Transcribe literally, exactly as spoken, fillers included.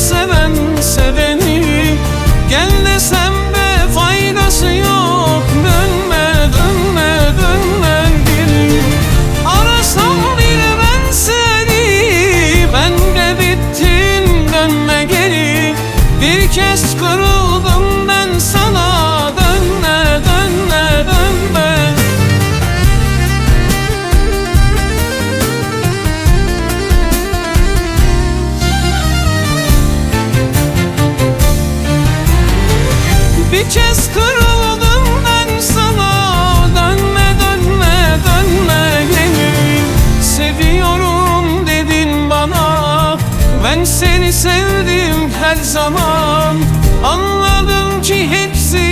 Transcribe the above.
seven seveni. Gel desem de faydası yok. Dönme dönme dönme geri. Arasam bile ben seni, ben de bittim dönme geri. Bir kez kırıldım ben sana, dönme dönme dönme. Bir kez kırıldım ben sana, dönme dönme dönme geri. Seviyorum dedin bana, ben seni sevdim her zaman. Anladım ki hepsi